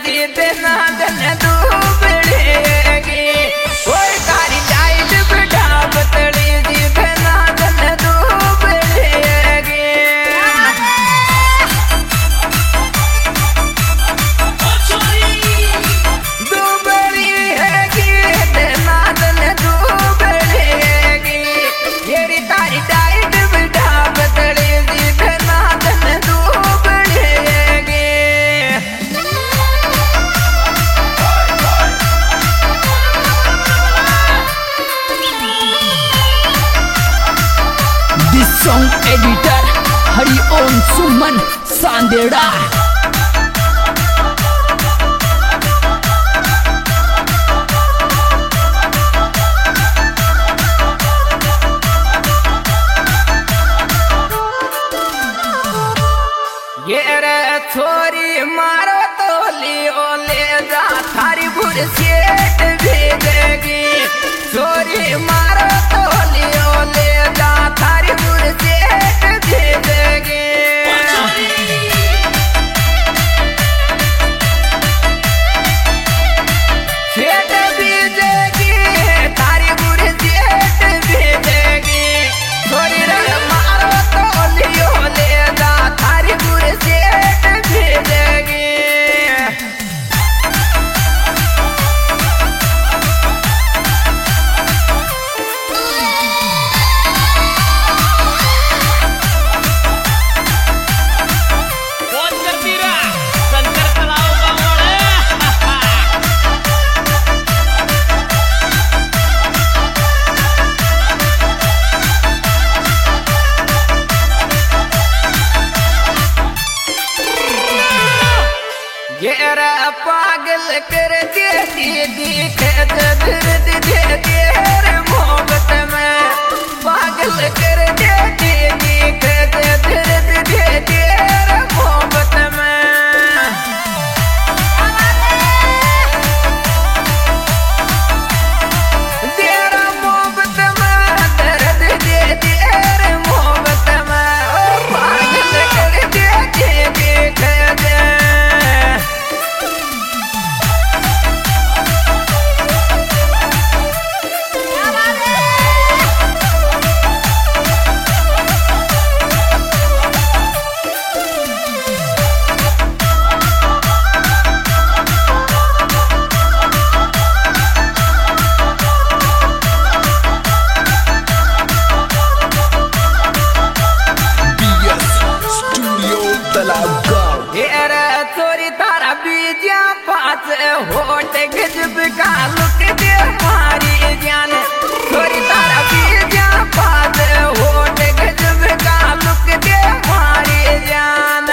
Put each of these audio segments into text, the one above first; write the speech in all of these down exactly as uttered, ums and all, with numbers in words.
जीत ना दन डूबड़ेगी ओए तारी टाइट बिठा बतड़ी जीत ना दन डूबड़ेगी डूबड़ी हैगी ना दन डूबड़ेगी येरी तारी टाइट बिठा बतड़ी जीत ना दन डूबड़ेगी Song editor Hari Om Suman Sandera ये रे छोरी मारो तो लियो ले जा थारी बुरसेट भेजेगी छोरी मारो तो लियो ले जा थारी बुरसेट भेजेगी सेट भेजेगी थारी बुरसेट भेजेगी छोरी रे मारो तो लियो ले जा थारी बुरसेट भेजेगी येरा पागल कर दे दीदी खेत दर्द दे तेरे मोहब्बत में पागल कर दे दीदी खेत दर्द दे तेरे मोहब्बत में तेरा मोहब्बत में दर्द दे तेरे मोहब्बत में पागल कर दे दीदी खेत थोड़ी तारा बीजा पास होट गजब का लुक दे मारी जान थोड़ी तारा बीजा पास होट गजब का लुक दे मारी जान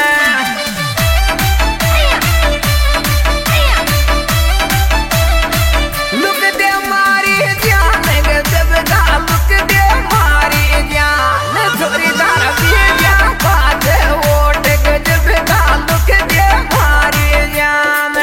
लुक दे मारी जान गजब का लुक दे मारी जान थोड़ी तारा बीजा पास होट गजब का लुक दे मारी जान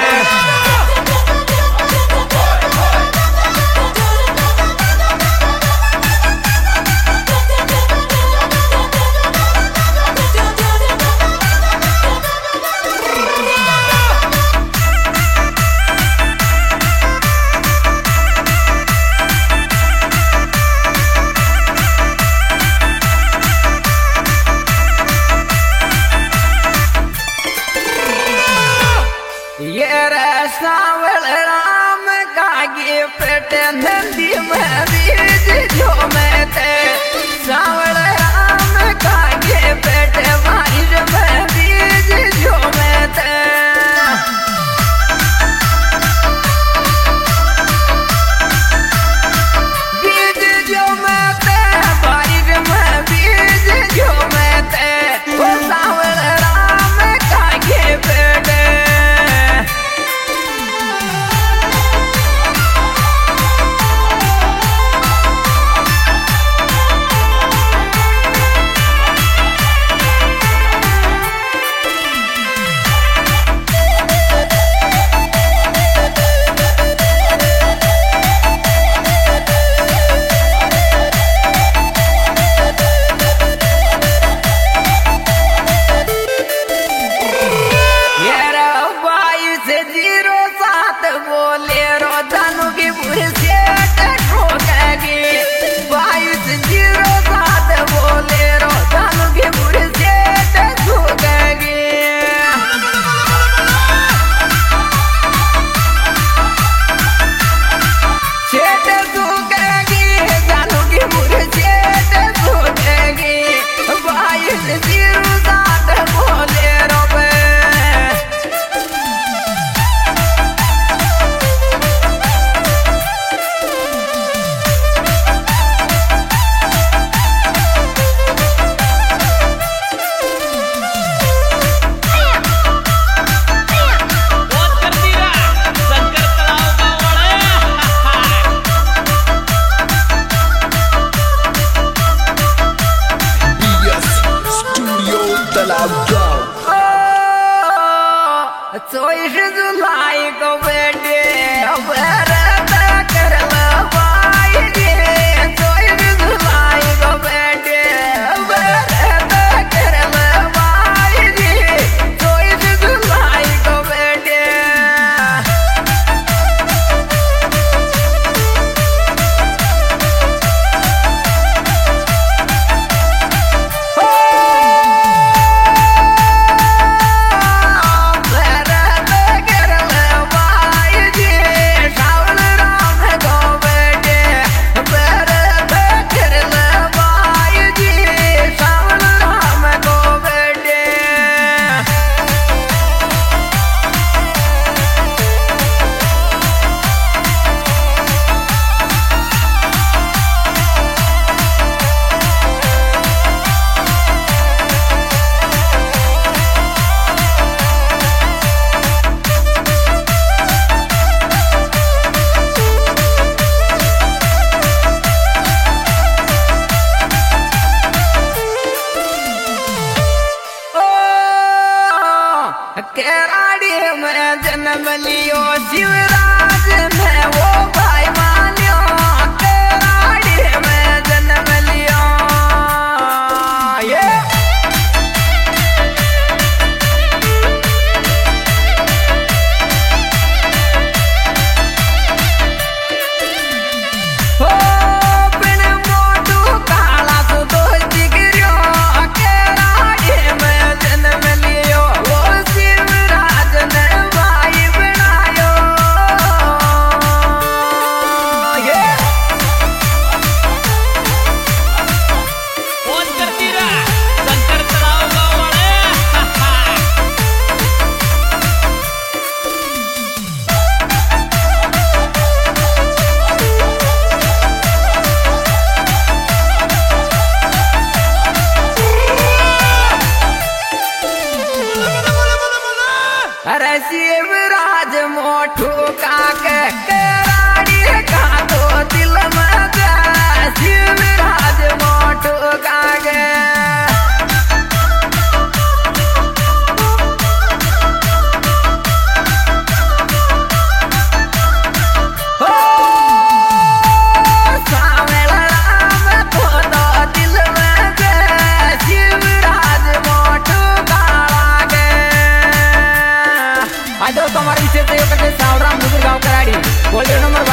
ये रे सावल राम कागे पेट नंदी में बीज जो मैं थे सावल राम कागे पेट बारिश में बीज जो मैं थे बीज जो मैं थे बारिश में बीज जो मैं थे वो सावल राम कागे पेट चौबीस जुलाई को बेटे व्रत करला भाई रे चौबीस जुलाई को बेटे व्रत करला भाई रे चौबीस जुलाई को बेटे केराड़ी में जन्म लियो शिवराज में वो भाई मान्यो केराड़ी में जन्म लियो ये हो बिन मोटू काला सो दोस्ती करियो केराड़ी में जन्म लियो वो अरे शिवराज मोठू काके केराड़ी का तो दिल में दे शिवराज मोठू काके हो सावेल राम तो तो दिल में दे शिवराज मोठू काके आज तो हमारे विषय से सावराम गाँव कराड़ी बोल नंबर